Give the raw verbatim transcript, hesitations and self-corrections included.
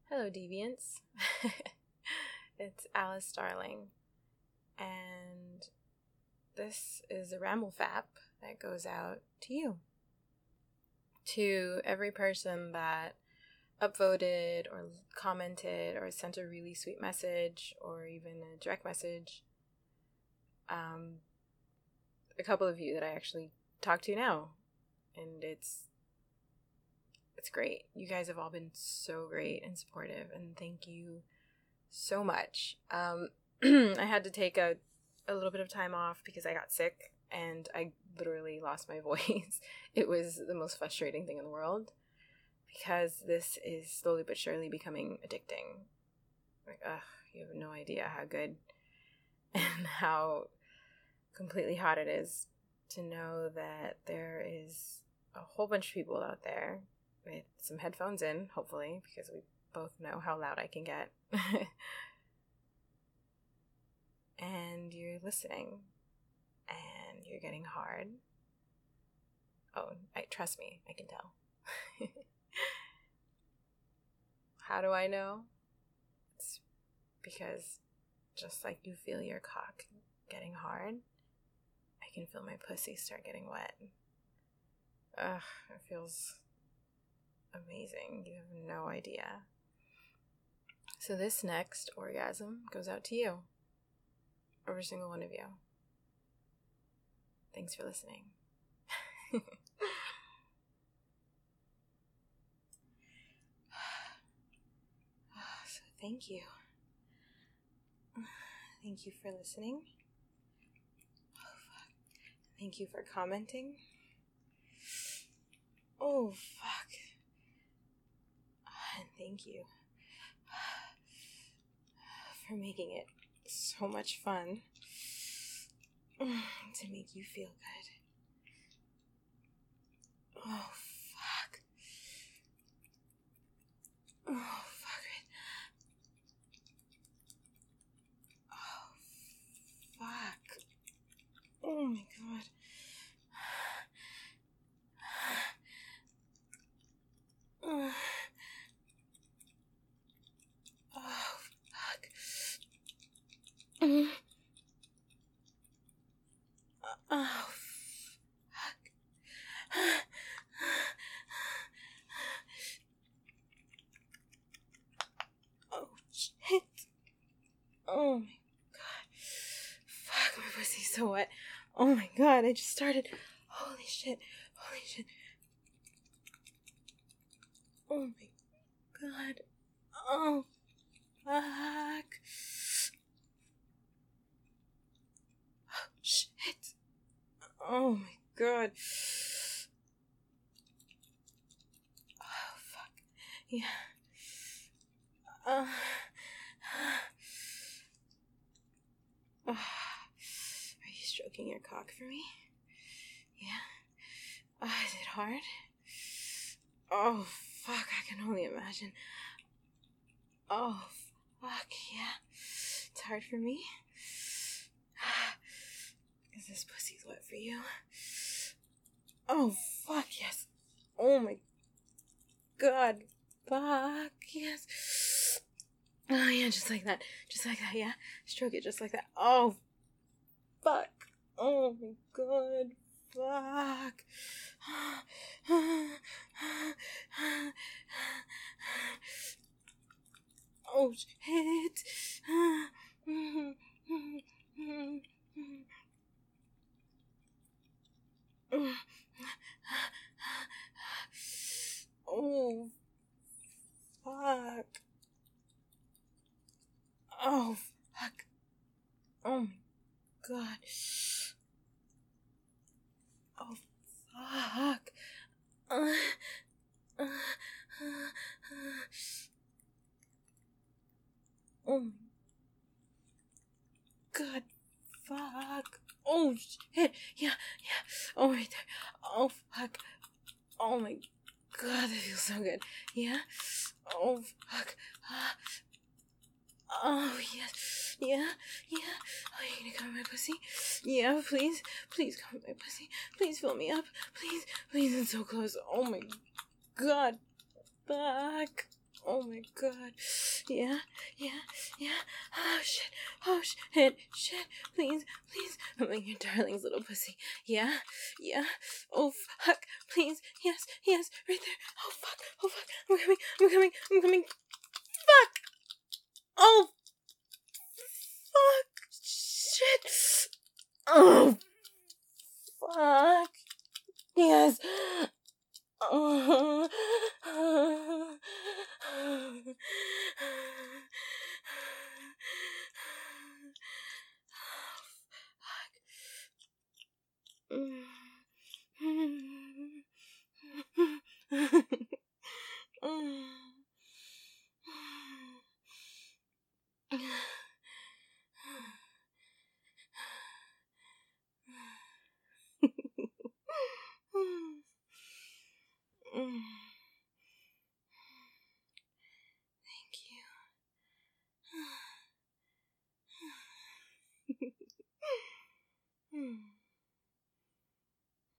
Hello, Deviants. It's Alice Darling, and this is a ramble fap that goes out to you. To every person that upvoted or commented or sent a really sweet message or even a direct message. Um, a couple of you that I actually talk to now, and it's It's great. You guys have all been so great and supportive, and thank you so much. Um, I had to take a, a little bit of time off because I got sick, and I literally lost my voice. It was the most frustrating thing in the world, because this is slowly but surely becoming addicting. Like, ugh, you have no idea how good and how completely hot it is to know that there is a whole bunch of people out there with some headphones in, hopefully, because we both know how loud I can get. And you're listening, and you're getting hard. Oh, I, trust me, I can tell. How do I know? It's because just like you feel your cock getting hard, I can feel my pussy start getting wet. Ugh, it feels amazing. You have no idea. So this next orgasm goes out to you. Every single one of you. Thanks for listening. So thank you. Thank you for listening. Oh, fuck. Thank you for commenting. Oh, fuck. And thank you for making it so much fun to make you feel good. Oh, fuck. Oh, fuck it. Oh, fuck. Oh, my God. Oh, fuck. Oh, fuck. Oh, shit. Oh, my God. Fuck, my pussy's so wet. Oh, my God, I just started. Holy shit. Holy shit. Oh, my God. Oh, fuck. Oh, shit. Oh, my God. Oh, fuck. Yeah. Uh, uh, are you stroking your cock for me? Yeah. Uh, is it hard? Oh, fuck, I can only imagine. Oh, fuck, yeah. It's hard for me. Is this pussy's wet for you? Oh, fuck, yes. Oh, my God. Fuck, yes. Oh, yeah, just like that. Just like that, yeah. Stroke it just like that. Oh, fuck. Oh, my God. Fuck. Oh, shit. Oh, fuck. Oh, fuck. Oh, my God. Oh, fuck. Uh, uh, uh, oh, my God. Fuck. Oh, shit. Yeah, yeah. Oh, right there. Oh, fuck. Oh, my God. That feels so good. Yeah. Oh, fuck. Oh, yes. Yeah, yeah. Oh, you're gonna come on my pussy? Yeah, please. Please come on my pussy. Please fill me up. Please. Please, it's so close. Oh, my God. Fuck. Oh my god. Yeah, yeah, yeah. Oh shit. Oh shit. Shit. Please, please. I'm like your darling's little pussy. Yeah, yeah. Oh fuck. Please. Yes, yes. Right there. Oh fuck. Oh fuck. I'm coming. I'm coming. I'm coming. Fuck. Oh fuck. Shit. Oh fuck. Yes. Oh. Thank you.